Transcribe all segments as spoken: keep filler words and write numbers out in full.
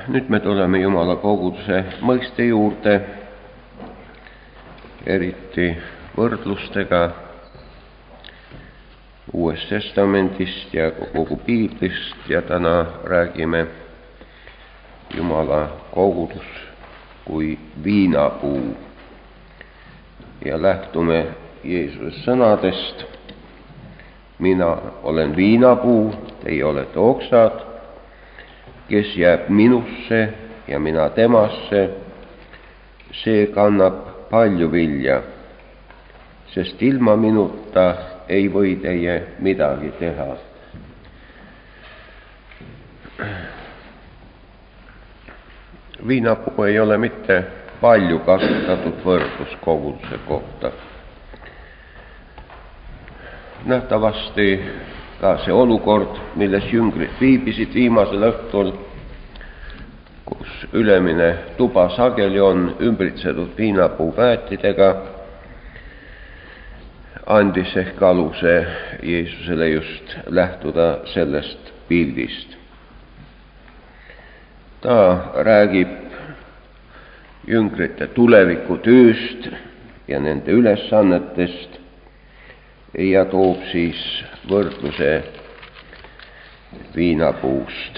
Nüüd me tuleme Jumala koguduse mõiste juurde, eriti võrdlustega Uuest Testamendist ja kogu Piiblist, ja täna räägime Jumala kogudus kui viinapuu ja lähtume Jeesuse sõnadest: mina olen viinapuu, teie olete oksad. Kes jääb minusse ja mina temasse, see kannab palju vilja, sest ilma minuta ei või teie midagi teha. Viinapuu ei ole mitte palju kasutatud võrdlus koguduse kohta. Nähtavasti ka see olukord, milles jüngrid viibisid viimasel õhtul, kus ülemine tuba sageli on ümbritsetud viinapuu väetidega, andis ehk aluse Jeesusele just lähtuda sellest pildist. Ta räägib jüngrite tulevikutööst ja nende ülesannetest ja toob siis võrdluse viinapuust.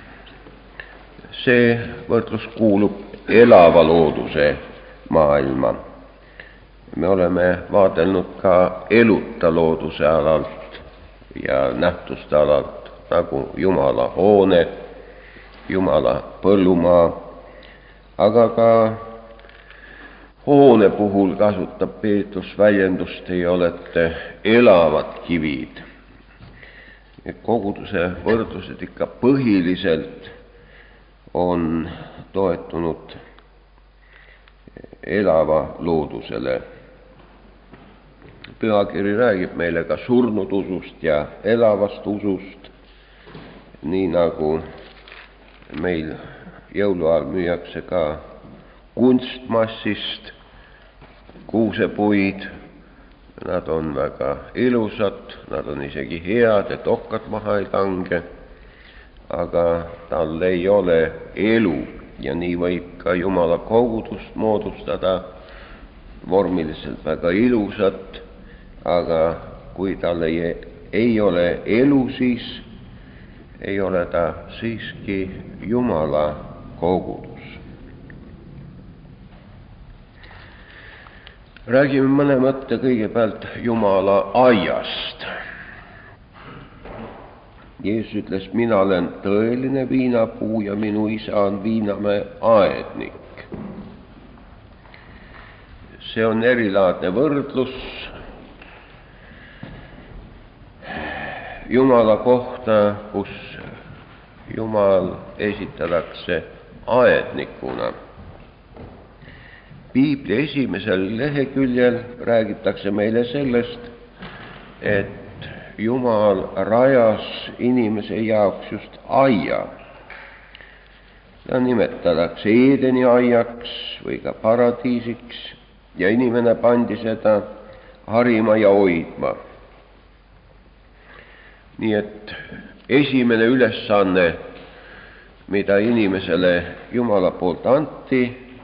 See võrdlus kuulub elava looduse maailma. Me oleme vaadelnud ka eluta looduse alalt ja nähtuste alalt, nagu Jumala hoone, Jumala põllumaa, aga ka hoone puhul kasutab Peetrus väljendust: teie olete elavad kivid. Koguduse võrdlused ikka põhiliselt on toetunud elava loodusele. Pühakiri räägib meile ka surnud usust ja elavast usust, nii nagu meil jõuluajal müüakse ka kunstmassist kuusepuid. Nad on väga ilusad, nad on isegi head, et okkad maha ei lange, aga tal ei ole elu, ja nii võib ka Jumala kogudust moodustada vormiliselt väga ilusat, aga kui tal ei, ei ole elu, siis ei ole ta siiski Jumala kogudus. Räägime mõne mõtte kõigepealt Jumala aiast. Jeesus ütles: mina olen tõeline viinapuu ja minu isa on viinamäe aednik. See on erilaadne võrdlus Jumala kohta, kus Jumal esitatakse aednikuna. Piibli esimesel leheküljel räägitakse meile sellest, et Jumal rajas inimese jaoks just aia. Ta nimetatakse Eedeni aiaks või ka paradiisiks, ja inimene pandi seda harima ja hoidma. Nii et esimene ülesanne, mida inimesele Jumala poolt anti,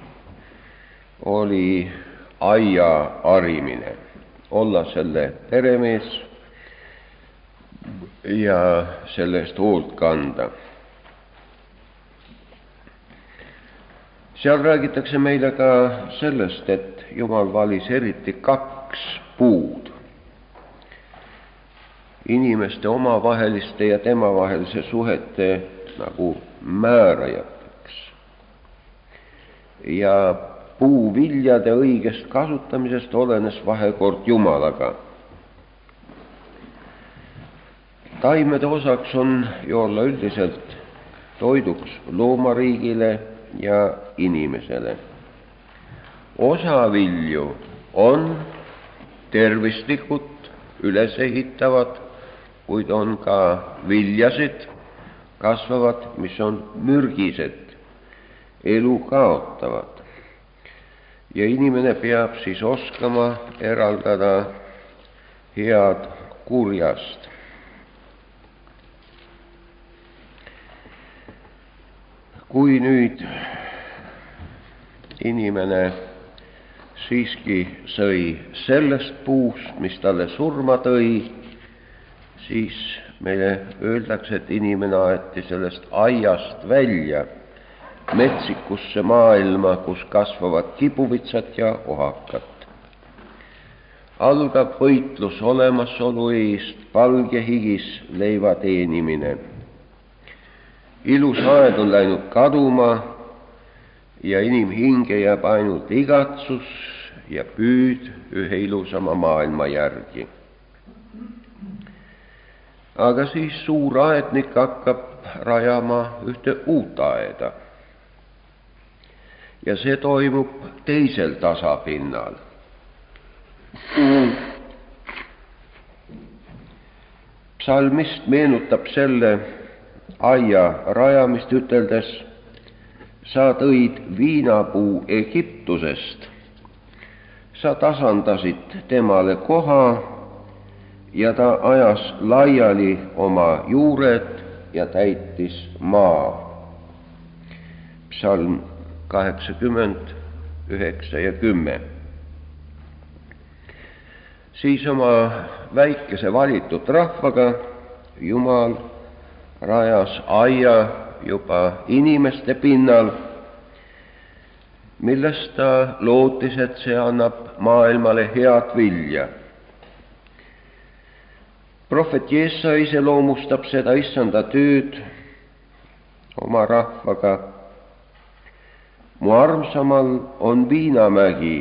oli aia harimine, olla selle peremees ja selle eest hoolt kanda. Seal räägitakse meile ka sellest, et Jumal valis eriti kaks puud inimeste omavaheliste ja temavahelise suhete nagu määrajateks. Ja puuviljade õigest kasutamisest olenes vahekord Jumalaga. Taimede osaks on ju olla üldiselt toiduks loomariigile ja inimesele. Osa vilju on tervislikud, ülesehitavad, kuid on ka viljasid kasvavad, mis on mürgised, elu kaotavad. Ja inimene peab siis oskama eraldada head kurjast. kui nüüd inimene siiski sõi sellest puust, mis talle surma tõi, siis meile öeldakse, et inimene aeti sellest aiast välja metsikusse maailma, kus kasvavad kibuvitsad ja ohakad. Algab võitlus olemasolu eest, palgehigis leiva teenimine. Ilus aed on läinud kaduma ja inimhinge jääb ainult igatsus ja püüd ühe ilusama maailma järgi. Aga siis suur aednik hakkab rajama ühte uut aeda. Ja see toimub teisel tasapinnal. Psalmist meenutab selle aia rajamist üteldes: sa tõid viinapuu Egiptusest, sa tasandasid temale koha ja ta ajas laiali oma juured ja täitis maa. Psalm kaheksakümmend üheksa ja kümme. Siis oma väikese valitud rahvaga Jumal rajas aia juba inimeste pinnal, millest ta lootis, et see annab maailmale head vilja. Prohvet Jeesa iseloomustab seda issanda tööd oma rahvaga. Mu armsamal on viinamägi,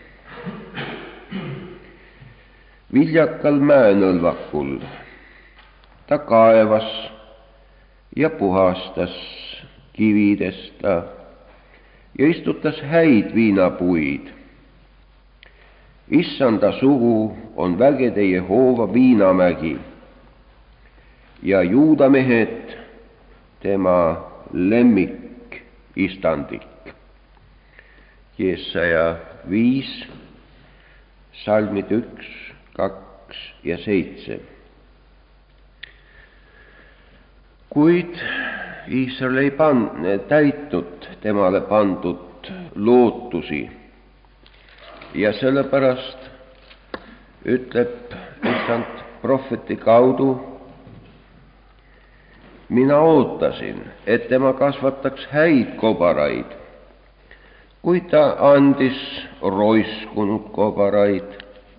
viljakal mäenõlvakul. Ta kaevas ja puhastas kividest ta ja istutas häid viinapuid. Issanda sugu on vägede Jehova viinamägi ja juudamehed tema lemmik istandik. Jesaja viis, salmid üks, kaks ja seitse. Kuid Iisrael ei pan, täitnud temale pandud lootusi ja sellepärast ütleb issand prohveti kaudu: mina ootasin, et tema kasvataks häid kobaraid, kuid ta andis roiskunud kobaraid.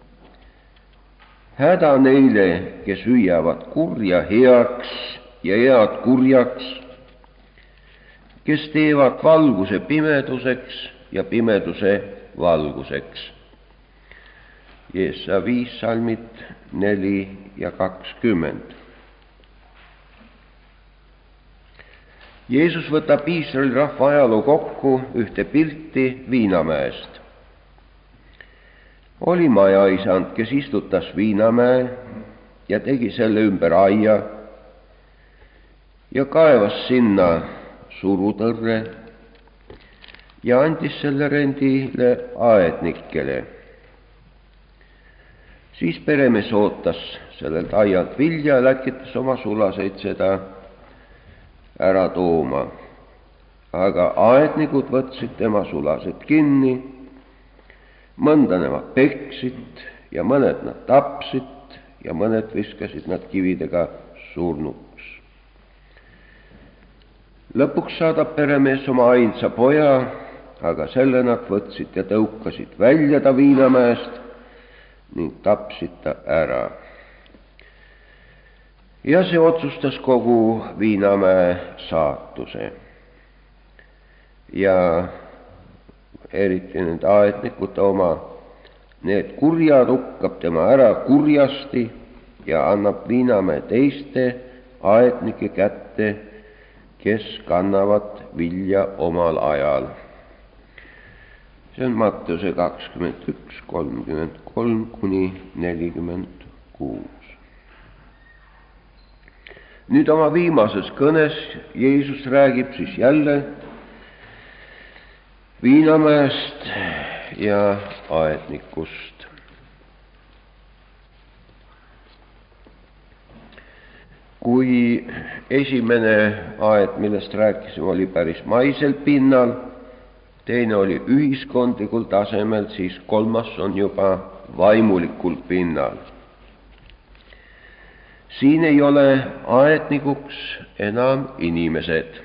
Häda neile, kes hüüavad kurja heaks ja head kurjaks, kes teevad valguse pimeduseks ja pimeduse valguseks. Jeesaja viis, salmid neli ja kakskümmend. Jeesus võtab Iisraeli rahva ajaloo kokku ühte pilti Viinamäest. Oli majaisand, kes istutas Viinamäe ja tegi selle ümber aia ja kaevas sinna surutõrre ja andis selle rendile aednikele. Siis peremees ootas sellelt aialt vilja ja läkitas oma sulaseid seda ära tooma. Aga aednikud võtsid tema sulased kinni, mõnda nemad peksid ja mõned nad tapsid ja mõned viskasid nad kividega surnuks. Lõpuks saadab peremees oma ainsa poja, aga selle nad võtsid ja tõukasid välja ta Viinamäest ning tapsid ta ära. Ja see otsustas kogu Viinamäe saatuse. Ja eriti need aednikud oma, need kurjad hukkab tema ära kurjasti ja annab Viinamäe teiste aednike kätte, kes kannavad vilja omal ajal. See on Matteuse kakskümmend üks, kolmkümmend kolm kuni nelikümmend kuus. Nüüd oma viimases kõnes Jeesus räägib siis jälle Viinamäest ja aednikust. kui esimene aed, millest rääkisime, oli päris maisel pinnal, teine oli ühiskondlikul tasemel, siis kolmas on juba vaimulikul pinnal. Siin ei ole aednikuks enam inimesed,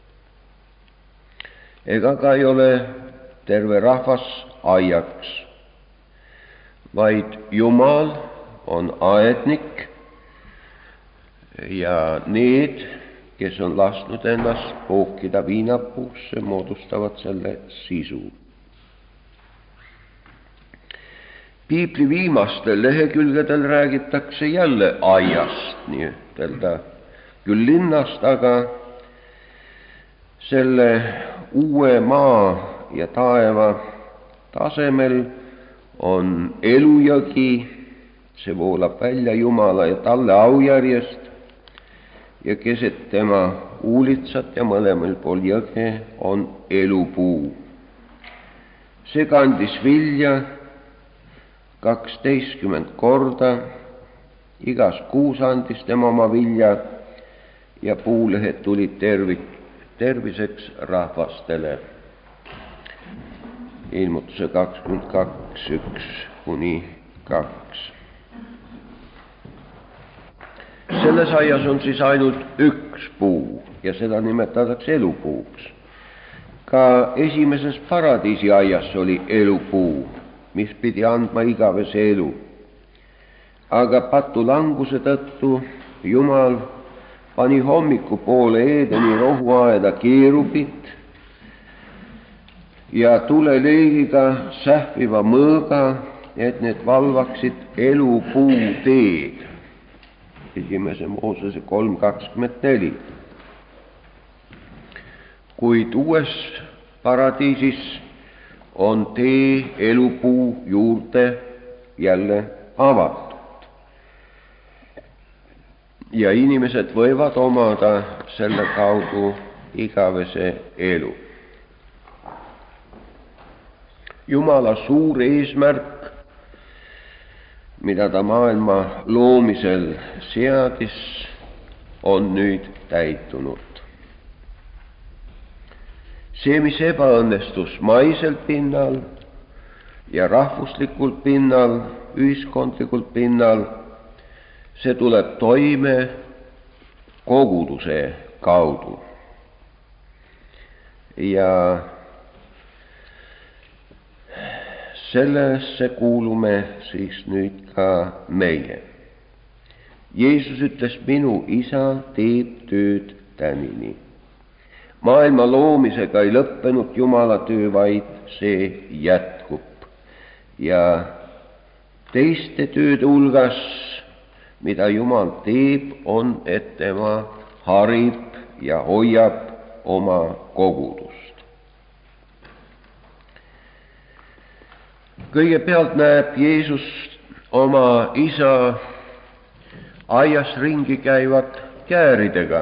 ega ka ei ole terve rahvas aiaks, vaid Jumal on aednik ja need, kes on lasknud ennast pookida viinapuusse, moodustavad selle sisu. Piibli viimastel lehekülgedel räägitakse jälle aiast, nii ütelda, küll linnast, aga selle uue maa ja taeva tasemel on elujõgi, see voolab välja Jumala ja talle aujärjest ja keset tema uulitsat ja mõlemal pool jõge on elupuu. See kandis vilja kaksteistkümmend korda, igas kuus andis tema oma vilja ja puulehed tulid tervi, terviseks rahvastele. Ilmutuse kakskümmend kaks, üks kuni kaks. Selles aias on siis ainult üks puu ja seda nimetatakse elupuuks. Ka esimeses paradiisi aias oli elupuu, mis pidi andma igavese elu. Aga patulanguse tõttu Jumal pani hommikupoole Eedeni rohuaeda keerubid ja tuleleegiga sähviva mõõga, et need valvaksid elupuu teed. Esimese Moosese kolm kakskümmend neli. Kuid uues paradiisis on tee elupuu juurde jälle avatud. Ja inimesed võivad omada selle kaudu igavese elu. Jumala suur eesmärk, mida ta maailma loomisel seadis, on nüüd täitunud. See, mis ebaõnnestus maisel pinnal ja rahvuslikul pinnal, ühiskondlikul pinnal, see tuleb toime koguduse kaudu. Ja sellesse kuulume siis nüüd ka meie. Jeesus ütles, minu isa teeb tööd tänini. Maailma loomisega ei lõppenud Jumala töö, vaid see jätkub. Ja teiste tööde hulgas, mida Jumal teeb, on, et tema harib ja hoiab oma kogudust. Kõigepealt näeb Jeesus oma isa aias ringi käivat kääridega.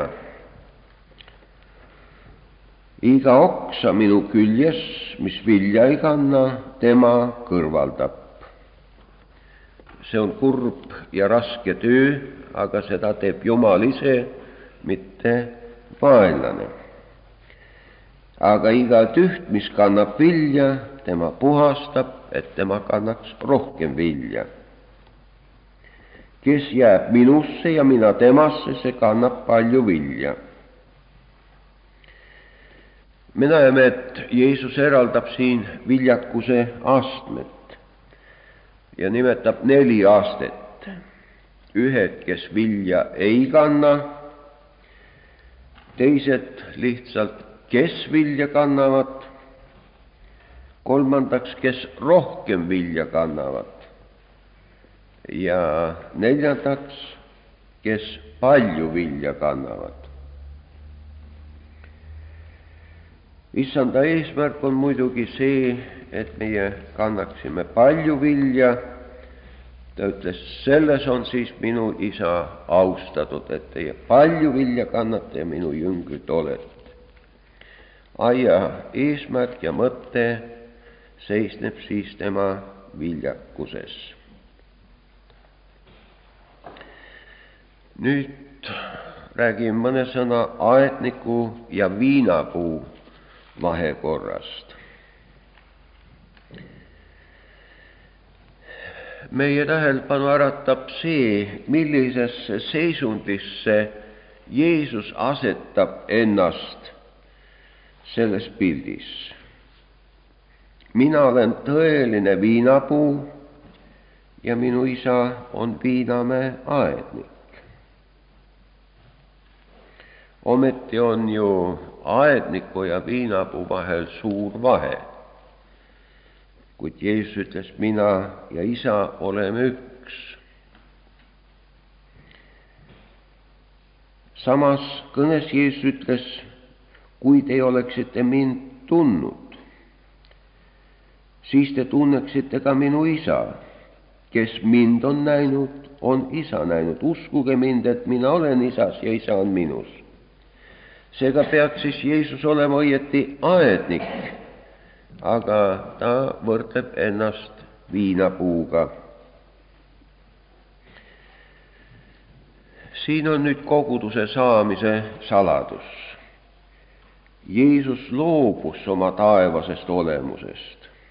Iga oksa minu küljes, mis vilja ei kanna, tema kõrvaldab. See on kurb ja raske töö, aga seda teeb Jumal ise, mitte vaenlane. Aga iga tüht, mis kannab vilja, tema puhastab, et tema kannaks rohkem vilja. Kes jääb minusse ja mina temasse, see kannab palju vilja. Me näeme, et Jeesus eraldab siin viljakuse astmed ja nimetab neli astet. Ühed, kes vilja ei kanna, teised lihtsalt, kes vilja kannavad, kolmandaks, kes rohkem vilja kannavad ja neljandaks, kes palju vilja kannavad. Issanda eesmärk on muidugi see, et meie kannaksime palju vilja. Ta ütles, selles on siis minu isa austatud, et teie palju vilja kannate ja minu jüngrid olete. Aia eesmärk ja mõte seisneb siis tema viljakuses. Nüüd räägin mõne sõna aedniku ja viinapuu vahekorrast. Meie tähelepanu äratab see, millisesse seisundisse Jeesus asetab ennast selles pildis. Mina olen tõeline viinapuu ja minu isa on viinamäe aednik. Ometi on ju aedniku ja viinapuu vahel suur vahe. Kuid Jeesus ütles, mina ja isa oleme üks. Samas kõnes Jeesus ütles, kui te oleksite mind tundnud, siis te tunneksite ka minu isa. Kes mind on näinud, on isa näinud. Uskuge mind, et mina olen isas ja isa on minus. Seega peaks siis Jeesus olema õieti aednik, aga ta võrdleb ennast viinapuuga. Siin on nüüd koguduse saamise saladus. Jeesus loobus oma taevasest olemusest.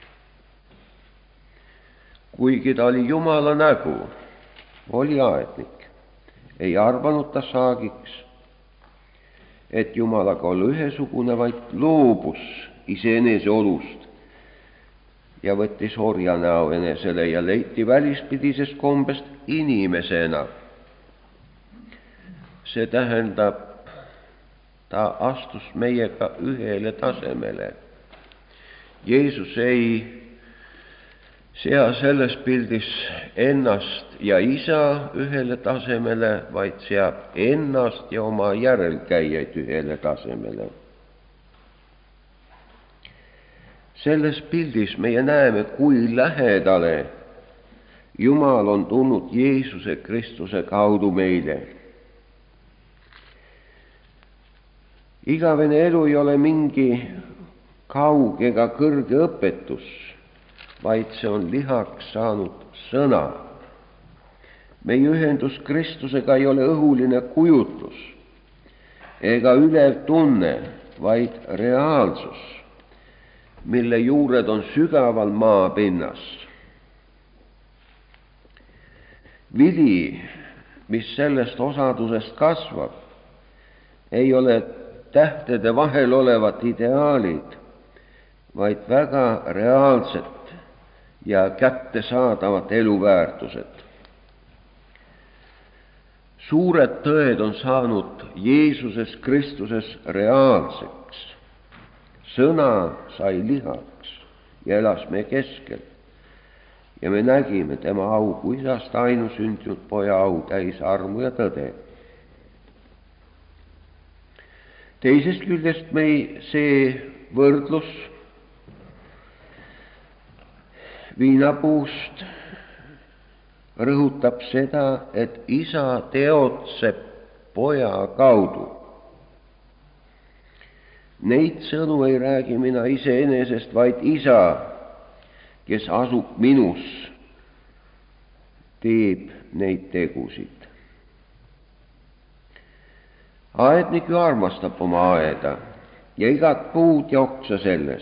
Kuigi ta oli Jumala nägu, oli aednik, ei arvanud ta saagiks, et Jumalaga olla ühesugune, vaid loobus iseenese olust ja võttis orja näo enesele ja leiti välispidisest kombest inimesena. See tähendab, ta astus meiega ühele tasemele. Jeesus ei sea selles pildis ennast ja isa ühele tasemele, vaid seab ennast ja oma järelkäijaid ühele tasemele. Selles pildis meie näeme, kui lähedale Jumal on tulnud Jeesuse Kristuse kaudu meile. Igavene elu ei ole mingi kauge ega kõrge õpetus, vaid see on lihaks saanud sõna. Meie ühendus Kristusega ei ole õhuline kujutlus ega ülev tunne, vaid reaalsus, mille juured on sügaval maapinnas. Vili, mis sellest osadusest kasvab, ei ole tähtede vahel olevad ideaalid, vaid väga reaalsed ja kättesaadavad eluväärtused. Suured tõed on saanud Jeesuses Kristuses reaalseks. Sõna sai lihaks ja elas me keskel. Ja me nägime tema au kui isast ainusündinud poja au täis armu ja tõde. Teisest küljest mei see võrdlus viinapuust rõhutab seda, et isa teotseb poja kaudu. Neid sõnu ei räägi mina iseenesest, vaid isa, kes asub minus, teeb neid tegusid. Aednik ju armastab oma aeda ja igat puud ja oksa selles.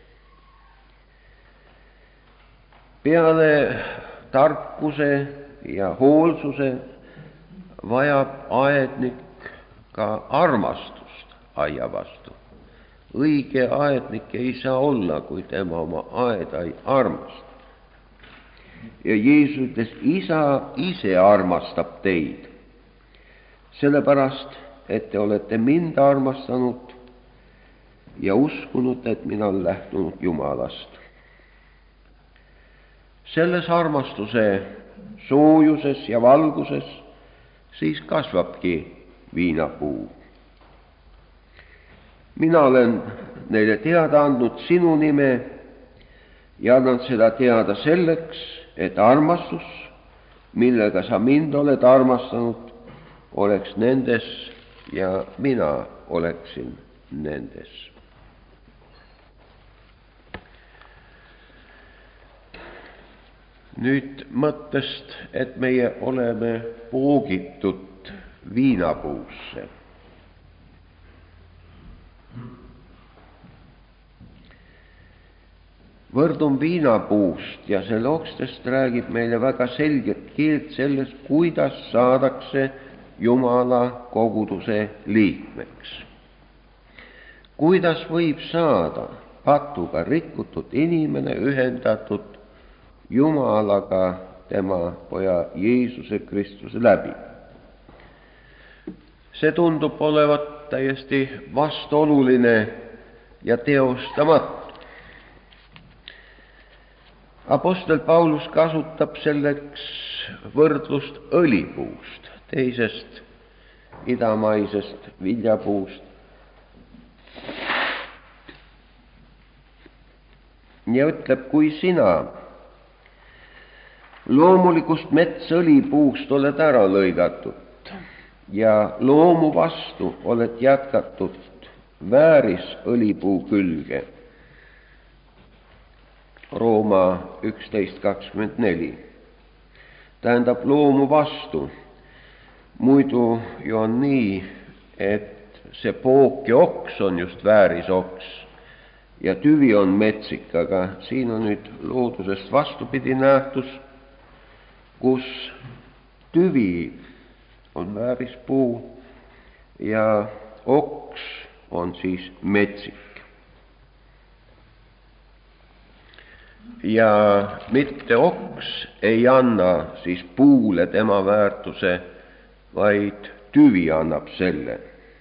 Peale tarkuse ja hoolsuse vajab aednik ka armastust aia vastu. Õige aednik ei saa olla, kui tema oma aeda ei armasta. Ja Jeesus ütles, isa ise armastab teid, sellepärast, et te olete mind armastanud ja uskunud, et mina olen lähtunud Jumalast. Selles armastuse soojuses ja valguses siis kasvabki viinapuu. Mina olen neile teada andnud sinu nime ja annan seda teada selleks, et armastus, millega sa mind oled armastanud, oleks nendes ja mina oleksin nendes. Nüüd mõttest, et meie oleme poogitud viinapuusse. Võrdum viinapuust ja selle okstest räägib meile väga selget keelt sellest, kuidas saadakse Jumala koguduse liikmeks. Kuidas võib saada patuga rikutud inimene ühendatud Jumalaga tema poja Jeesuse Kristuse läbi? See tundub olevat täiesti vastuoluline ja teostamatu. Apostel Paulus kasutab selleks võrdlust õlipuust, teisest idamaisest viljapuust. Ja ütleb, kui sina loomulikust metsõlipuust oled ära lõigatud ja loomu vastu oled jätkatud vääris õlipuu külge. Rooma üksteist kakskümmend neli. Tähendab loomu vastu. Muidu ju on nii, et see pook ja oks on just vääris oks ja tüvi on metsik, aga siin on nüüd loodusest vastupidi nähtus, kus tüvi on vääris puu ja oks on siis metsik. Ja mitte oks ei anna siis puule tema väärtuse, vaid tüvi annab selle.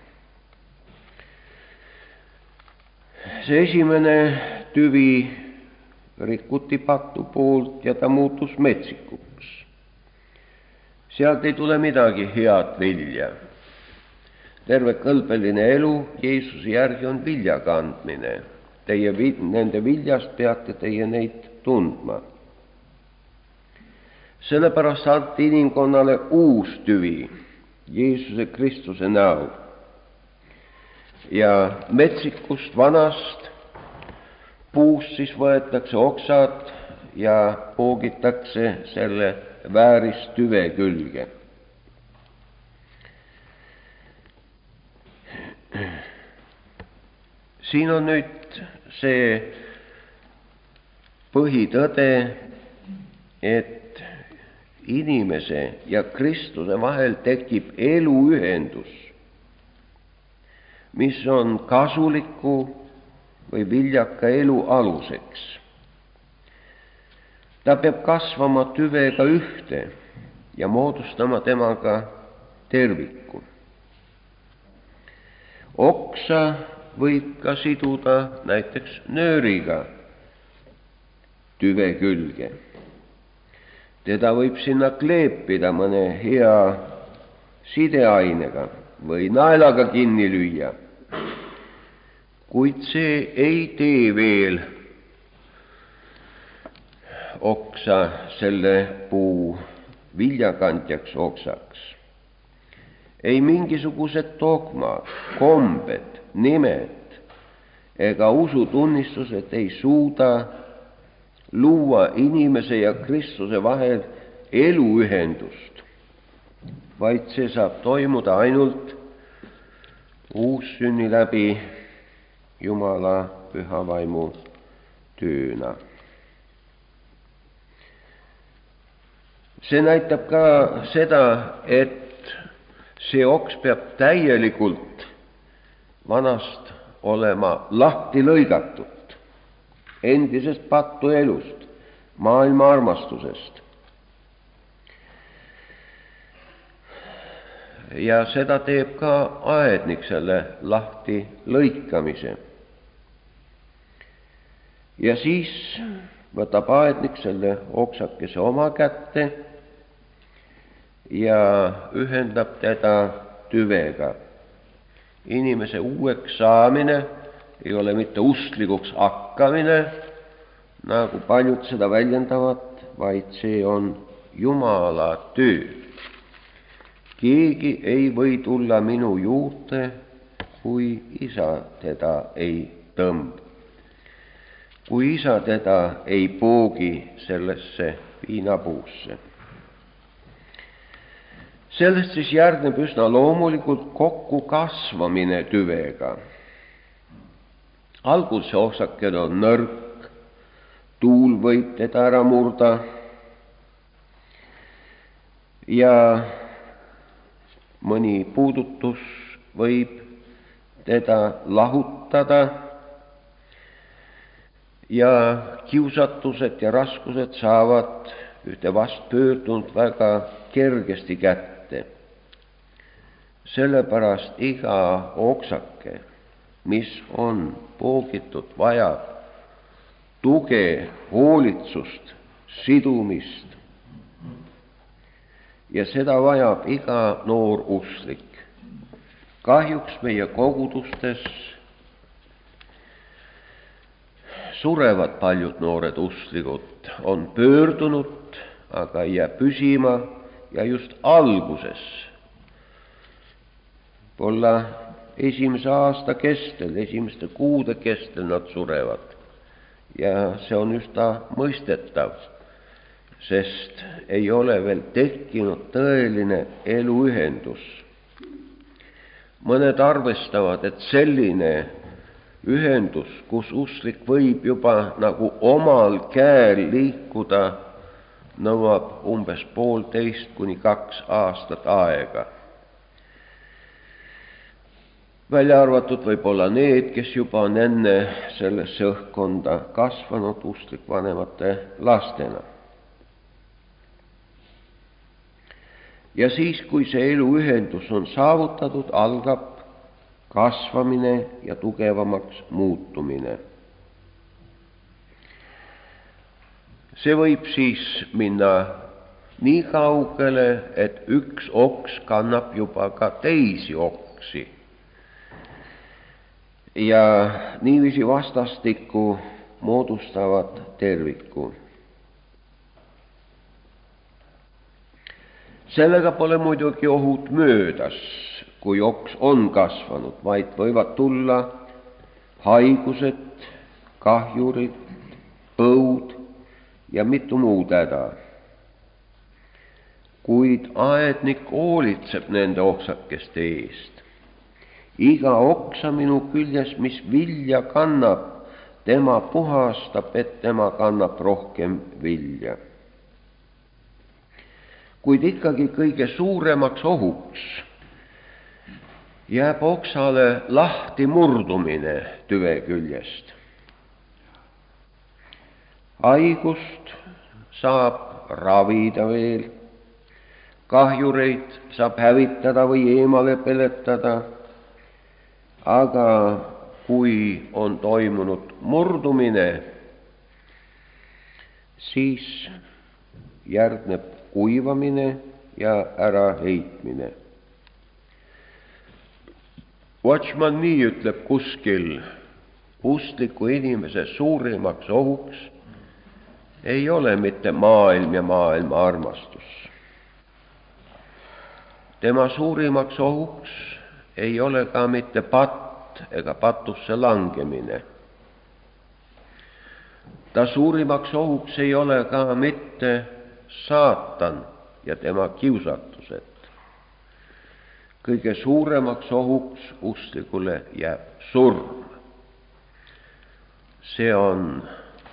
See esimene tüvi rikuti patu poolt ja ta muutus metsikuks. Sealt ei tule midagi head vilja. Terve kõlbeline elu Jeesuse järgi on vilja kandmine. Teie nende viljast peate teie neid tundma. Sellepärast anti inimkonnale uus tüvi Jeesuse Kristuse näol. Ja metsikust vanast puust siis võetakse oksad ja poogitakse selle vääris tüve külge. Siin on nüüd see põhitõde, et inimese ja Kristuse vahel tekib eluühendus, mis on kasuliku või viljaka elu aluseks. Ta peab kasvama tüvega ühte ja moodustama temaga terviku. Oksa võib ka siduda näiteks nööriga tüve külge. Teda võib sinna kleepida mõne hea sideainega või naelaga kinni lüüa. Kuid see ei tee veel oksa selle puu viljakandjaks oksaks. Ei mingisugused dogmad, kombed, nimed ega usutunnistused ei suuda luua inimese ja Kristuse vahel eluühendust, vaid see saab toimuda ainult uussünni läbi Jumala püha vaimu tööna. See näitab ka seda, et see oks peab täielikult vanast olema lahti lõigatud endisest pattu elust, maailma armastusest. Ja seda teeb ka aednik selle lahti lõikamise. Ja siis võtab aednik selle oksakese oma kätte ja ühendab teda tüvega. Inimese uueks saamine ei ole mitte usklikuks hakkamine, nagu paljud seda väljendavad, vaid see on Jumala töö. Keegi ei või tulla minu juurde, kui isa teda ei tõmba. Kui isa teda ei poogi sellesse viinapuusse. Sellest siis järgneb üsna loomulikult kokku kasvamine tüvega. Algul see oksakene on nõrk, tuul võib teda ära murda ja mõni puudutus võib teda lahutada ja kiusatused ja raskused saavad ühte vastpöördunud väga kergesti kätte. Sellepärast iga oksake, mis on poogitud, vajab tuge, hoolitsust, sidumist. Ja seda vajab iga noor usklik. Kahjuks meie kogudustes surevad paljud noored usklikud, on pöördunud, aga ei jää püsima ja just alguses, olla esimese aasta kestel, esimeste kuude kestel nad surevad. Ja see on üsna mõistetav, sest ei ole veel tekkinud tõeline eluühendus. Mõned arvestavad, et selline ühendus, kus usklik võib juba nagu omal käel liikuda, nõuab umbes poolteist kuni kaks aastat aega. Välja arvatud võib olla need, kes juba on enne sellesse õhkkonda kasvanud usklik vanemate lastena. Ja siis, kui see eluühendus on saavutatud, algab kasvamine ja tugevamaks muutumine. See võib siis minna nii kaugele, et üks oks kannab juba ka teisi oksi. Ja niiviisi vastastikku moodustavad terviku. Sellega pole muidugi ohud möödas, kui oks on kasvanud, vaid võivad tulla haigused, kahjurid, põud ja mitu muud häda. Kuid aednik hoolitseb nende oksakeste eest. Iga oksa minu küljes, mis vilja kannab, tema puhastab, et tema kannab rohkem vilja. Kuid ikkagi kõige suuremaks ohuks jääb oksale lahti murdumine tüve küljest. Haigust saab ravida veel, kahjureid saab hävitada või eemale peletada, aga kui on toimunud murdumine, siis järgneb kuivamine ja äraheitmine. Watchman Nee ütleb kuskil, uskliku inimese suurimaks ohuks ei ole mitte maailm ja maailma armastus. Tema suurimaks ohuks ei ole ka mitte patt ega patusse langemine. Ta suurimaks ohuks ei ole ka mitte saatan ja tema kiusatused. Kõige suuremaks ohuks usklikule jääb surm. See on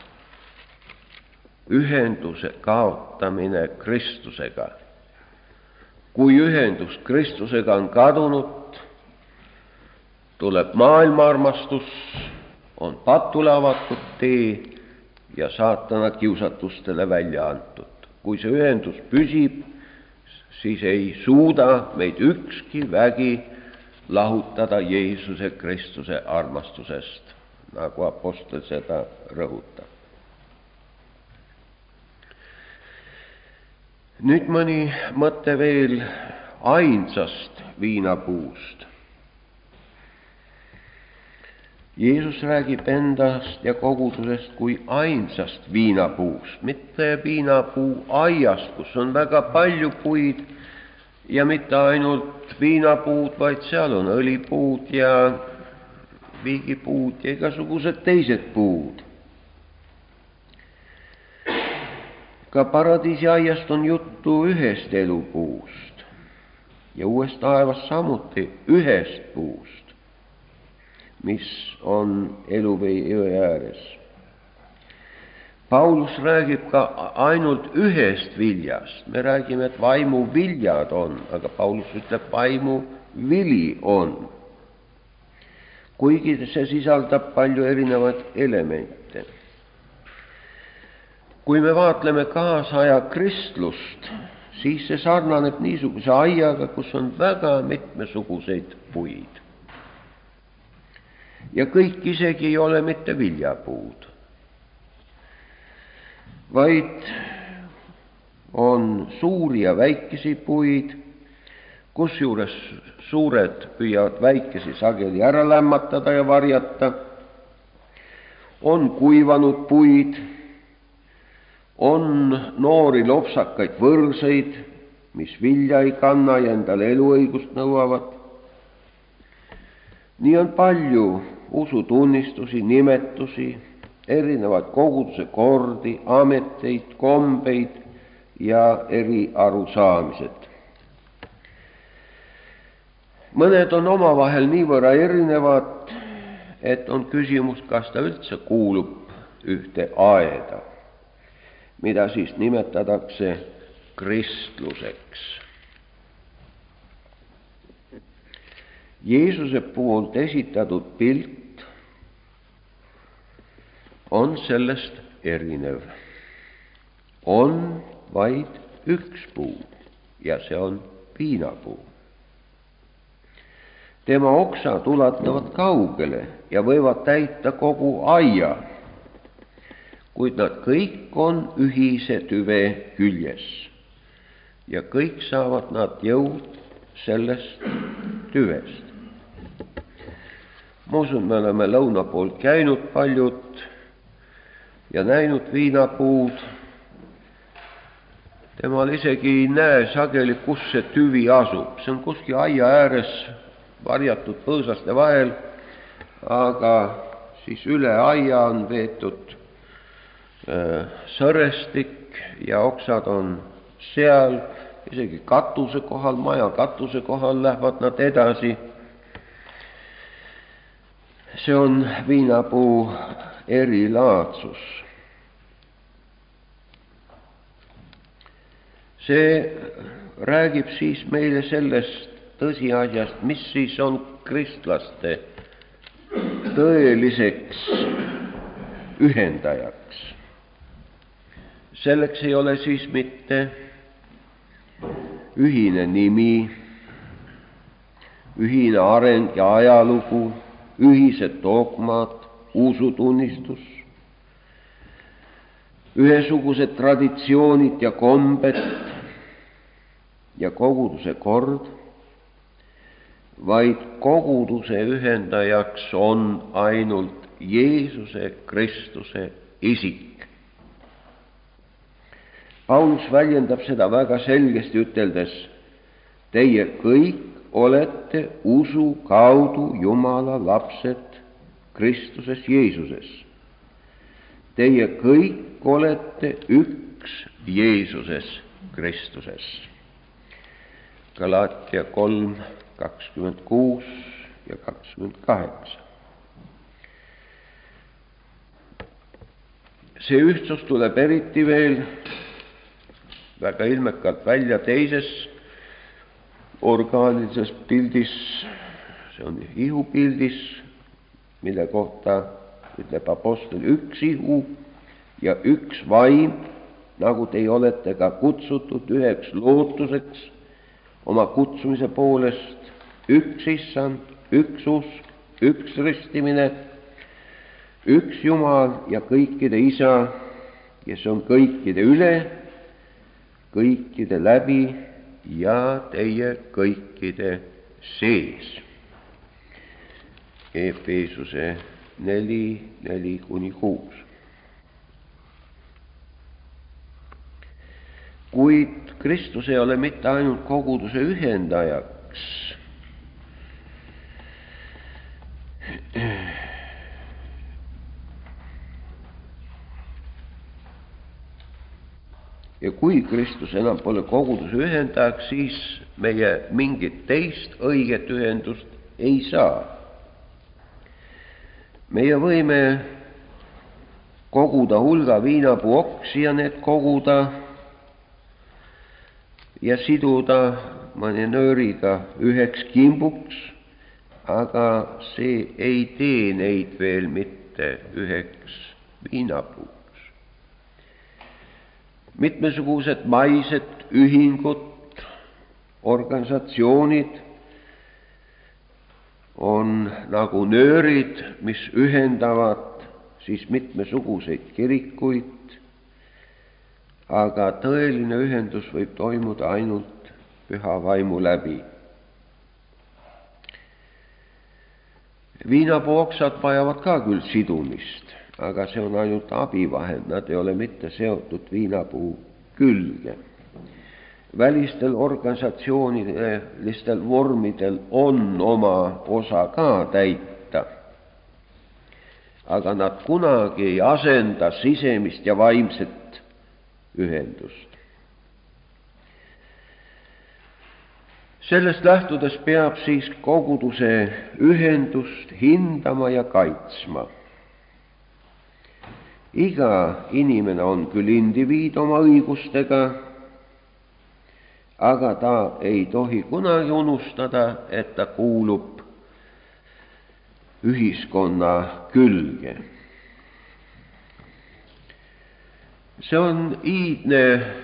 ühenduse kaotamine Kristusega. Kui ühendus Kristusega on kadunud, tuleb maailma armastus, on patule avatud tee ja saatana kiusatustele välja antud. Kui see ühendus püsib, siis ei suuda meid ükski vägi lahutada Jeesuse Kristuse armastusest, nagu apostel seda rõhutab. Nüüd mõni mõte veel ainsast viinapuust. Jeesus räägib endast ja kogudusest kui ainsast viinapuust, mitte viinapuu aiast, kus on väga palju puid ja mitte ainult viinapuud, vaid seal on õlipuud ja viigipuud ja igasugused teised puud. Ka paradiisi aiast on juttu ühest elupuust, ja uues taevas samuti ühest puust, mis on eluvee jõe ääres. Paulus räägib ka ainult ühest viljast. Me räägime, et vaimu viljad on, aga Paulus ütleb, vaimu vili on. Kuigi see sisaldab palju erinevaid elemente. Kui me vaatleme kaasaja kristlust, siis see sarnaneb niisuguse aiaga, kus on väga mitmesuguseid puid. Ja kõik isegi ei ole mitte viljapuud, vaid on suuri ja väikesi puid, kusjuures suured püüavad väikesi sageli ära lämmatada ja varjata. On kuivanud puid, on noori lopsakaid võrseid, mis vilja ei kanna ja endale eluõigust nõuavad. Nii on palju usutunnistusi, nimetusi, erinevad koguduse kordi, ameteid, kombeid ja eri arusaamised. Mõned on omavahel niivõrra erinevad, et on küsimus, kas ta üldse kuulub ühte aeda, mida siis nimetatakse kristluseks. Jeesuse poolt esitatud pilt on sellest erinev. On vaid üks puu ja see on viinapuu. Tema oksad ulatavad kaugele ja võivad täita kogu aia, kuid nad kõik on ühise tüve küljes ja kõik saavad nad jõud sellest tüvest. Ma usun, me oleme lõuna poolt käinud paljud ja näinud viinapuud. Temal isegi ei näe sageli, kus see tüvi asub. See on kuskil aia ääres varjatud põõsaste vahel, aga siis üle aia on veetud äh, sõrestik ja oksad on seal, isegi katuse kohal, maja katuse kohal lähevad nad edasi. See on viinapuu erilaadsus. See räägib siis meile sellest tõsiasjast, mis siis on kristlaste tõeliseks ühendajaks. Selleks ei ole siis mitte ühine nimi, ühine areng ja ajalugu, ühised dogmad, usutunnistus, ühesugused traditsioonid ja kombed ja koguduse kord, vaid koguduse ühendajaks on ainult Jeesuse Kristuse isik. Paulus väljendab seda väga selgesti üteldes, teie kõik olete usu kaudu Jumala lapsed Kristuses Jeesuses. Teie kõik olete üks Jeesuses Kristuses. Galatia kolm, kakskümmend kuus ja kakskümmend kaheksa. See ühtsus tuleb eriti veel väga ilmekalt välja teises orgaanilises pildis, see on ihupildis, mille kohta ütleb apostel üks ihu ja üks vaim, nagu teie olete ka kutsutud üheks lootuseks oma kutsumise poolest, üks issand, üks usk, üks ristimine, üks Jumal ja kõikide isa, kes on kõikide üle, kõikide läbi ja teie kõikide sees. Efeesuse neli, neli kuni kuus. Kuid Kristus ei ole mitte ainult koguduse ühendajaks, ja kui Kristus enam pole koguduse ühendajaks, siis meie mingit teist õiget ühendust ei saa. Meie võime koguda hulga viinapuu oksi ja need koguda ja siduda mõne nööriga üheks kimbuks, aga see ei tee neid veel mitte üheks viinapuuks. Mitmesugused maised ühingud, organisatsioonid on nagu nöörid, mis ühendavad siis mitmesuguseid kirikuid, aga tõeline ühendus võib toimuda ainult püha vaimu läbi. Viinapuu-oksad vajavad ka küll sidumist, aga see on ainult abivahend, nad ei ole mitte seotud viinapuu külge. Välistel organisatsioonilistel vormidel on oma osa ka täita, aga nad kunagi ei asenda sisemist ja vaimset ühendust. Sellest lähtudes peab siis koguduse ühendust hindama ja kaitsma. Iga inimene on küll indiviid oma õigustega, aga ta ei tohi kunagi unustada, et ta kuulub ühiskonna külge. See on iidne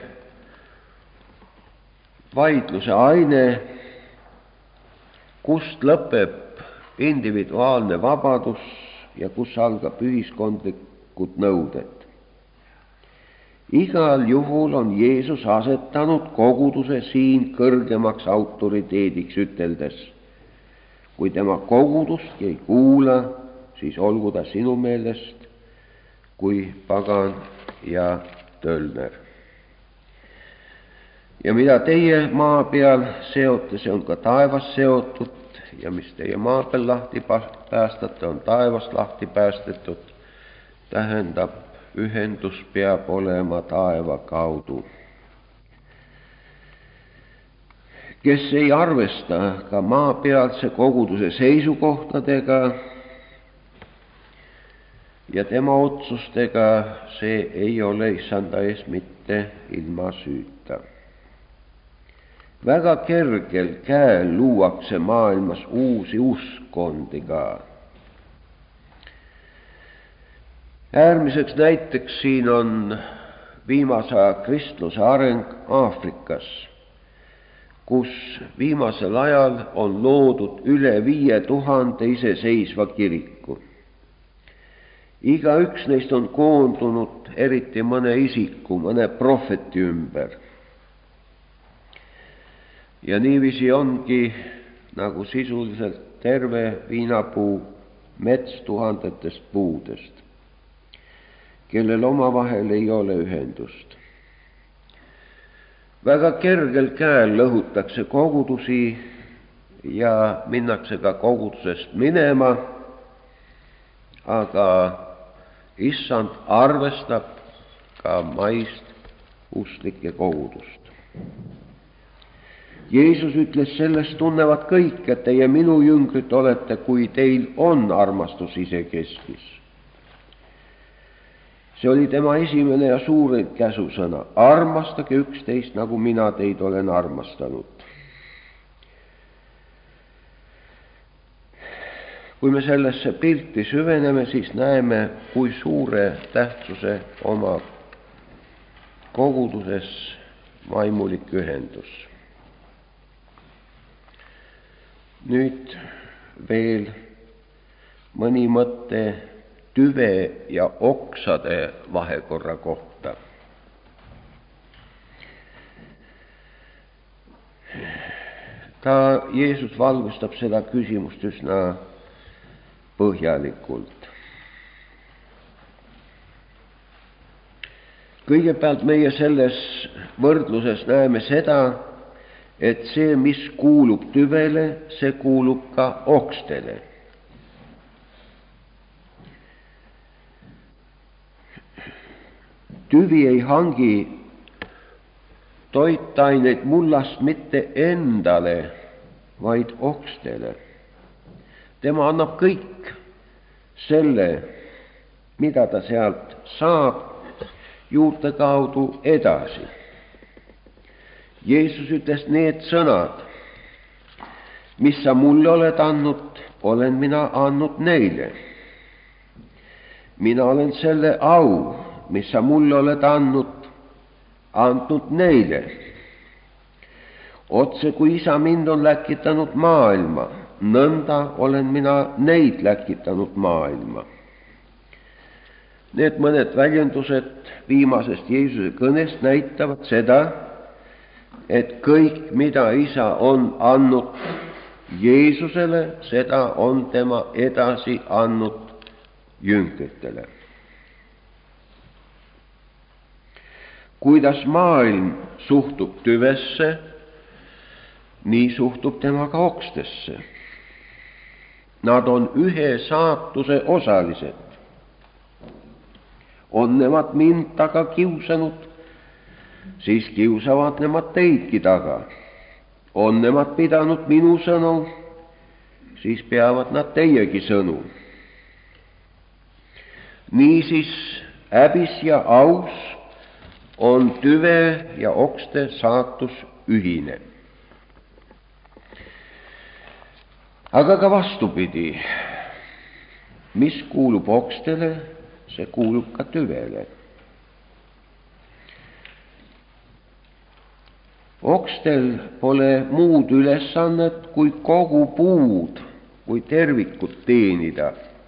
vaidluse aine, kust lõpeb individuaalne vabadus ja kus algab ühiskondlikud nõuded. Igal juhul on Jeesus asetanud koguduse siin kõrgemaks autoriteediks üteldes: kui tema kogudustki ei kuula, siis olgu ta sinu meelest kui pagan ja tölner. Ja mida teie maa peal seote, see on ka taevas seotud, ja mis teie maa peal lahti päästate, on taevas lahti päästetud. Tähendab, ühendus peab olema taeva kaudu. Kes ei arvesta ka maa pealse koguduse seisukohtadega ja tema otsustega, see ei ole issanda ees mitte ilma süüta. Väga kergel käel luuakse maailmas uusi uskondi ka. Äärmiseks näiteks siin on viimase aja kristluse areng Aafrikas, kus viimasel ajal on loodud üle viie tuhande iseseisva kiriku. Igaüks neist on koondunud eriti mõne isiku, mõne prohveti ümber. Ja niiviisi ongi nagu sisuliselt terve viinapuu mets tuhandetest puudest, kellel omavahel ei ole ühendust. Väga kergel käel lõhutakse kogudusi ja minnakse ka kogudusest minema, aga issand arvestab ka maist usklike kogudust. Jeesus ütles, sellest tunnevad kõik, et teie minu jüngrid olete, kui teil on armastus isekeskis. See oli tema esimene ja suurim käsusõna. Armastage üksteist, nagu mina teid olen armastanud. Kui me sellesse pilti süveneme, siis näeme, kui suure tähtsuse omab koguduses vaimulik ühendus. Nüüd veel mõni mõte tüve ja oksade vahekorra kohta. Ta, Jeesus valgustab seda küsimust üsna põhjalikult. Kõigepealt meie selles võrdluses näeme seda, et see, mis kuulub tüvele, see kuulub ka okstele. Tüvi ei hangi toitaineid mullast mitte endale, vaid okstele. Tema annab kõik selle, mida ta sealt saab, juurte kaudu edasi. Jeesus ütles need sõnad, mis sa mulle oled andnud, olen mina andnud neile. Mina olen selle au, mis sa mulle oled andnud, andnud neile. Otse kui isa mind on läkitanud maailma, nõnda olen mina neid läkitanud maailma. Need mõned väljendused viimasest Jeesuse kõnest näitavad seda, et kõik, mida isa on andnud Jeesusele, seda on tema edasi andnud jüngritele. Kuidas maailm suhtub tüvesse, nii suhtub tema ka okstesse. Nad on ühe saatuse osalised. On nemad mind taga kiusanud, siis kiusavad nemad teidki taga. On nemad pidanud minu sõnu, siis peavad nad teiegi sõnu. Niisiis häbis ja aus on tüve ja okste saatus ühine. Aga ka vastupidi, mis kuulub okstele, see kuulub ka tüvele. Okstel pole muud ülesannet kui kogu puud, kui tervikut teenida.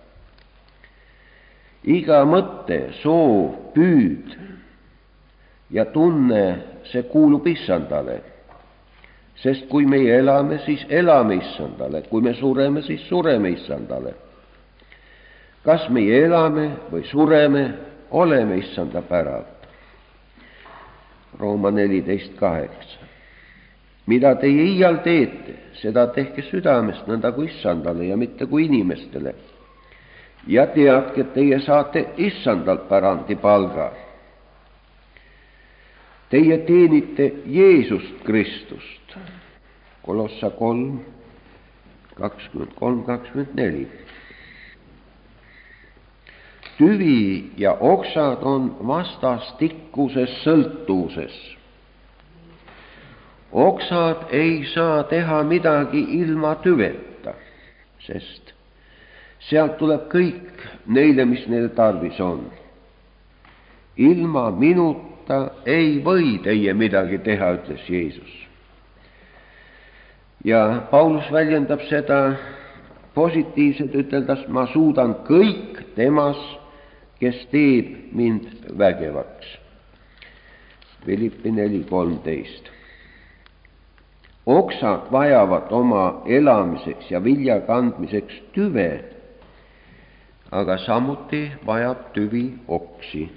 Iga mõte, soov, püüd ja tunne, see kuulub issandale. Sest kui me elame, siis elame issandale, kui me sureme, siis sureme issandale. Kas me elame või sureme, oleme issanda päralt. Rooma neliteist kaheksa. Mida teie iial teete, seda tehke südamest, nõnda kui issandale ja mitte kui inimestele. Ja teadke, et teie saate issandalt pärandi palga. Teie teenite Jeesust Kristust. Kolossa kolm, kakskümmend kolm, kakskümmend neli. Tüvi ja oksad on vastastikuses sõltuvuses. Oksad ei saa teha midagi ilma tüveta, sest sealt tuleb kõik neile, mis neile tarvis on. Ilma minuta ei või teie midagi teha, ütles Jeesus. Ja Paulus väljendab seda positiivselt üteldes, ma suudan kõik temas, kes teeb mind vägevaks. Filippi neli kolmteist. Oksad vajavad oma elamiseks ja vilja kandmiseks tüve, aga samuti vajab tüvi oksi.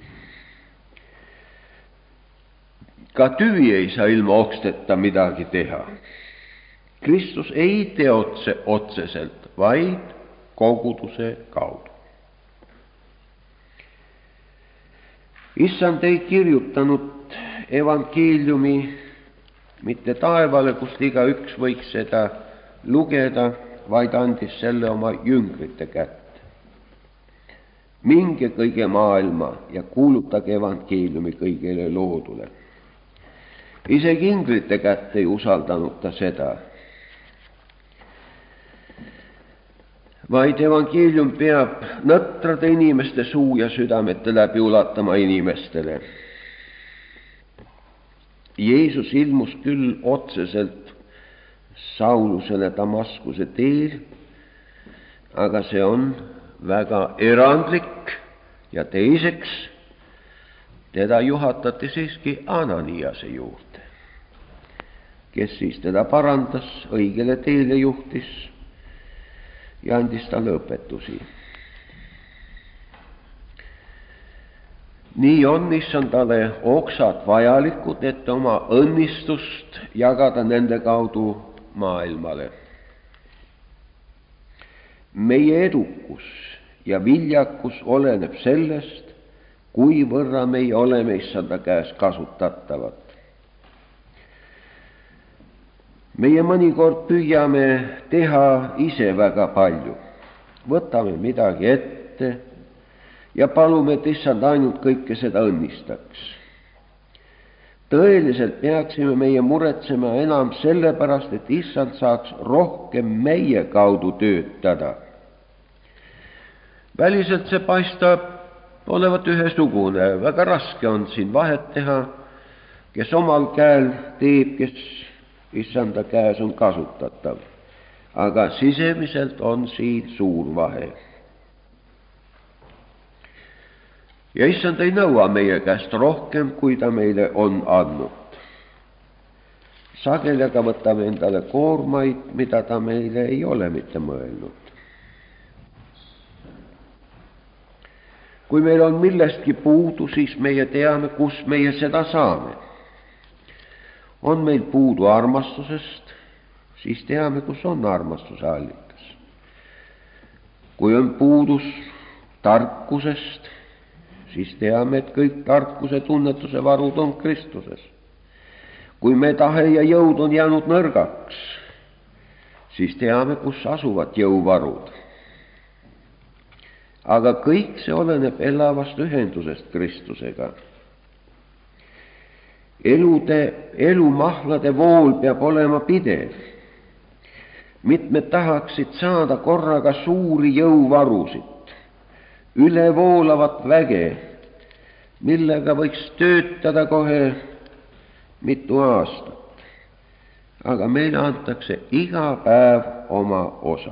Ka tüvi ei saa ilma oksteta midagi teha. Kristus ei teotse otseselt, vaid koguduse kaudu. Issand ei kirjutanud evangeeliumi mitte taevale, kust igaüks võiks seda lugeda, vaid andis selle oma jüngrite kätte. Minge kõige maailma ja kuulutage evangeeliumi kõigele loodule. Isegi inglite kätte ei usaldanud ta seda. Vaid evangeelium peab nõtrade inimeste suu ja südamete läbi ulatama inimestele. Jeesus ilmus küll otseselt Saulusele Damaskuse teel, aga see on väga erandlik ja teiseks teda juhatati siiski Ananiase juurde, kes siis teda parandas, õigele teele juhtis ja andis talle õpetusi. Nii on issandale oksad vajalikud, et oma õnnistust jagada nende kaudu maailmale. Meie edukus ja viljakus oleneb sellest, kui võrra meie oleme issanda käes kasutatavad. meie mõnikord püüame teha ise väga palju. Võtame midagi ette ja palume, et issand ainult kõike seda õnnistaks. Tõeliselt peaksime meie muretsema enam sellepärast, et issand saaks rohkem meie kaudu töötada. Väliselt see paistab olevat ühesugune, väga raske on siin vahet teha, kes omal käel teeb, kes issanda käes on kasutatav. Aga sisemiselt on siin suur vahe. Ja issand ei nõua meie käest rohkem, kui ta meile on andnud. Sageli aga võtame endale koormaid, mida ta meile ei ole mitte mõelnud. Kui meil on millestki puudu, siis meie teame, kus meie seda saame. On meil puudu armastusest, siis teame, kus on armastuse allikas. Kui on puudus tarkusest, siis teame, et kõik tarkuse tunnetuse varud on Kristuses. Kui me tahe ja jõud on jäänud nõrgaks, siis teame, kus asuvad jõuvarud. Aga kõik see oleneb elavast ühendusest Kristusega. Elude, elumahlade vool peab olema pidev. Mitmed tahaksid saada korraga suuri jõuvarusid, ülevoolavat väge, millega võiks töötada kohe mitu aastat. Aga meile antakse iga päev oma osa.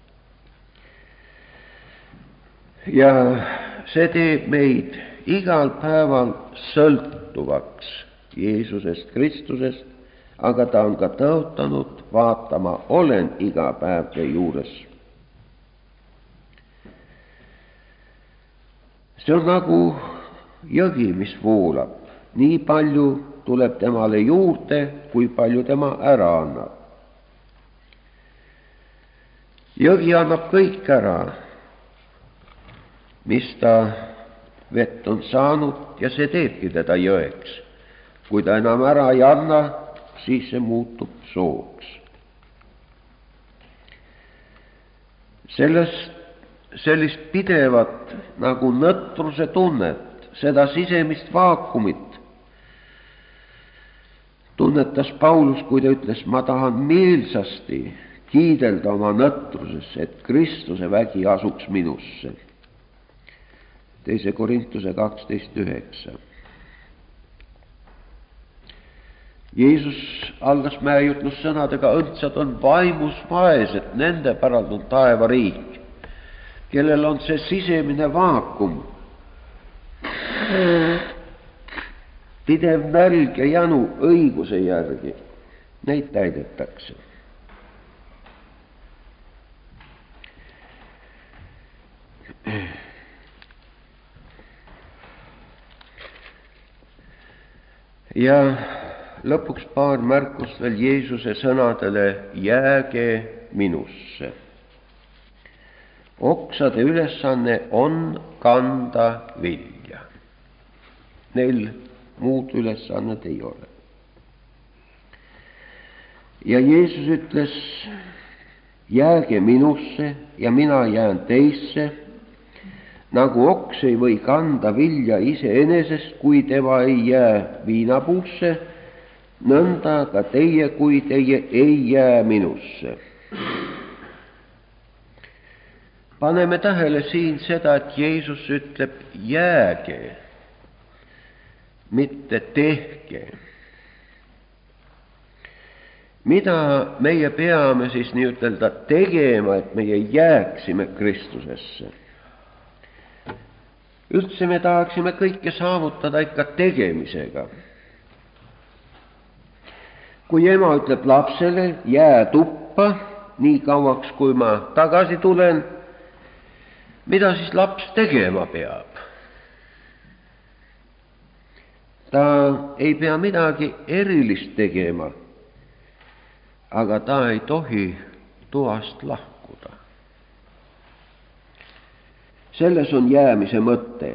Ja see teeb meid igal päeval sõltuvaks Jeesusest Kristusest, aga ta on ka tõotanud, vaatama olen iga päev te juures. See on nagu jõgi, mis voolab. Nii palju tuleb temale juurde, kui palju tema ära annab. Jõgi annab kõik ära, mis ta vett on saanud, ja see teebki teda jõeks. Kui ta enam ära ei anna, siis see muutub sooks. Sellest, sellist pidevat nagu nõtruse tunnet, seda sisemist vaakumit tunnetas Paulus, kui ta ütles, ma tahan meelsasti kiidelda oma nõtrusesse, et Kristuse vägi asuks minusse. Teise Korintuse kaksteist üheksa. Jeesus algas mäejutlus sõnadega, õndsad on vaimus vaesed, nende päralt on taevariik, kellel on see sisemine vaakum, pidev nälg ja janu õiguse järgi, neid täidetakse. Ja lõpuks paar märkust veel Jeesuse sõnadele, jääge minusse. Oksade ülesanne on kanda vilja. Neil muud ülesannet ei ole. Ja Jeesus ütles, jääge minusse ja mina jään teisse, nagu oks ei või kanda vilja iseenesest, kui tema ei jää viinapuusse, nõnda ka teie, kui teie ei jää minusse. Paneme tähele siin seda, et Jeesus ütleb jääge, mitte tehke. Mida meie peame siis nii ütelda tegema, et meie jääksime Kristusesse? Üldse me tahaksime kõike saavutada ikka tegemisega. Kui ema ütleb lapsele, jää tuppa, nii kauaks kui ma tagasi tulen, mida siis laps tegema peab? Ta ei pea midagi erilist tegema, aga ta ei tohi toast lahkuda. Selles on jäämise mõte.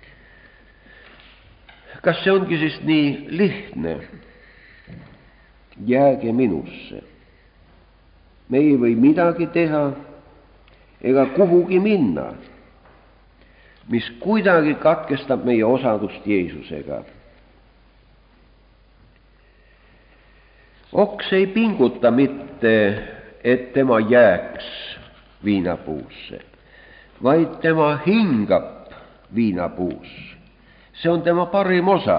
Kas see ongi siis nii lihtne? jääge minusse. Me ei või midagi teha ega kuhugi minna, mis kuidagi katkestab meie osadust Jeesusega. Oks ei pinguta mitte, et tema jääks viinapuusse, vaid tema hingab viinapuus. See on tema parim osa.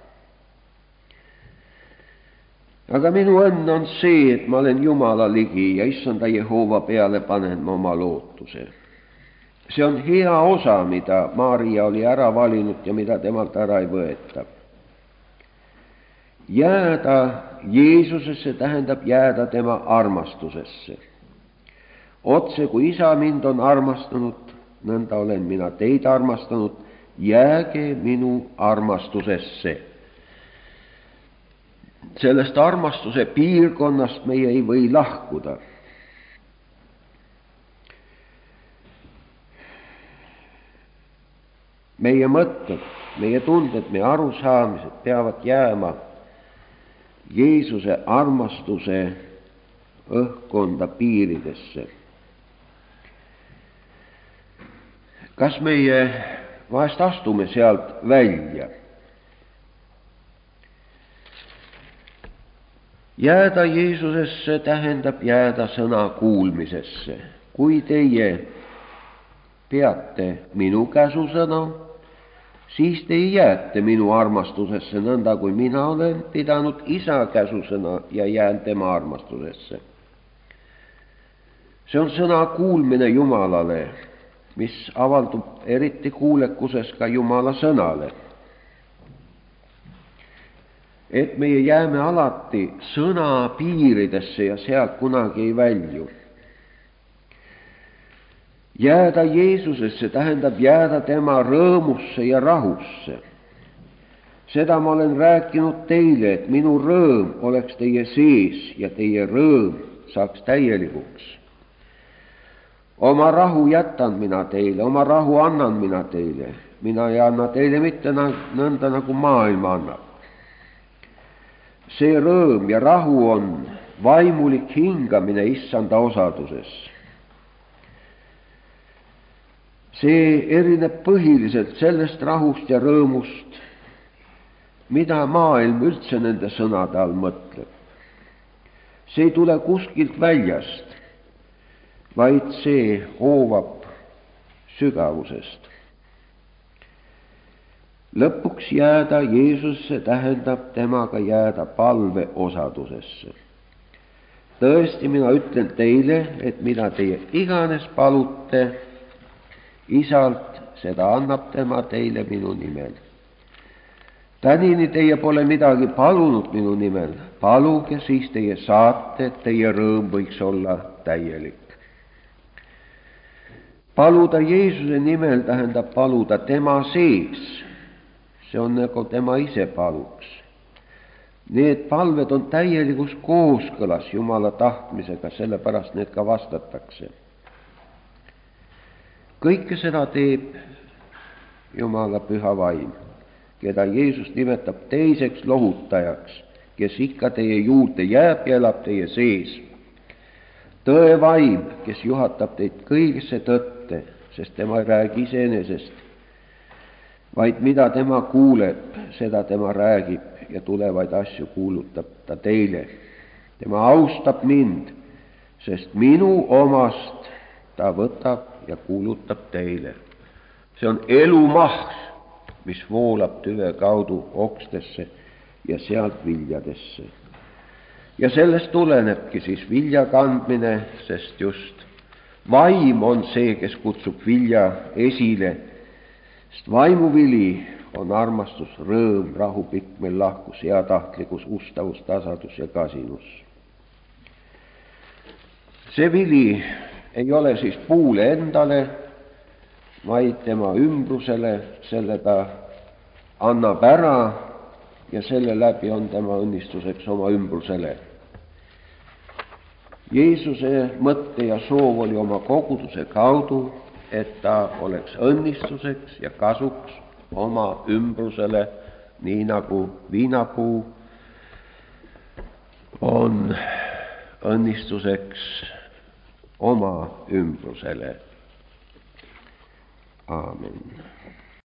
Aga minu õnn on see, et ma olen Jumala ligi ja issanda Jehoova peale panen ma oma lootuse. See on hea osa, mida Maarja oli ära valinud ja mida temalt ära ei võeta. Jääda Jeesusesse tähendab jääda tema armastusesse. Otse kui isa mind on armastanud, nõnda olen mina teid armastanud, jääge minu armastusesse. Sellest armastuse piirkonnast meie ei või lahkuda. Meie mõtted, meie tunded, meie arusaamised peavad jääma Jeesuse armastuse õhkkonda piiridesse. Kas meie vahest astume sealt välja? Jääda Jeesusesse tähendab jääda sõna kuulmisesse. Kui teie peate minu käsusõna, siis te jääte minu armastusesse, nõnda kui mina olen pidanud isa käsusõna ja jään tema armastusesse. See on sõna kuulmine Jumalale, mis avaldub eriti kuulekuses ka Jumala sõnale. Et meie jääme alati sõna piiridesse ja sealt kunagi ei välju. Jääda Jeesusesse tähendab jääda tema rõõmusse ja rahusse. Seda ma olen rääkinud teile, et minu rõõm oleks teie sees ja teie rõõm saaks täielikuks. Oma rahu jätan mina teile, oma rahu annan mina teile. Mina ei anna teile mitte nõnda nagu maailma annab. See rõõm ja rahu on vaimulik hingamine issanda osaduses. See erineb põhiliselt sellest rahust ja rõõmust, mida maailm üldse nende sõnade all mõtleb. See ei tule kuskilt väljast, vaid see hoovab sügavusest. Lõpuks jääda Jeesusse tähendab temaga jääda palve osadusesse. Tõesti, mina ütlen teile, et mida teie iganes palute isalt, seda annab tema teile minu nimel. Tänini teie pole midagi palunud minu nimel, paluge, siis teie saate, et teie rõõm võiks olla täielik. Paluda Jeesuse nimel tähendab paluda tema sees. See on nagu tema ise paluks. Need palved on täielikus kooskõlas Jumala tahtmisega, sellepärast need ka vastatakse. Kõike seda teeb Jumala püha vaim, keda Jeesus nimetab teiseks lohutajaks, kes ikka teie juurde jääb ja elab teie sees. Tõe vaim, kes juhatab teid kõigesse tõtte, sest tema ei räägi iseenesest, vaid mida tema kuuleb, seda tema räägib ja tulevaid asju kuulutab ta teile. Tema austab mind, sest minu omast ta võtab ja kuulutab teile. See on elumaht, mis voolab tüve kaudu okstesse ja sealt viljadesse. Ja sellest tulenebki siis vilja kandmine, sest just vaim on see, kes kutsub vilja esile, sest vaimuvili on armastus, rõõm, rahu, pikmel, lahkus, heatahtlikkus, ustavus, tasadus ja kasinus. See vili ei ole siis puule endale, vaid tema ümbrusele, selle ta annab ära ja selle läbi on tema õnnistuseks oma ümbrusele. Jeesuse mõtte ja soov oli oma koguduse kaudu, et ta oleks õnnistuseks ja kasuks oma ümbrusele, nii nagu viinapuu on õnnistuseks oma ümbrusele. Aamen.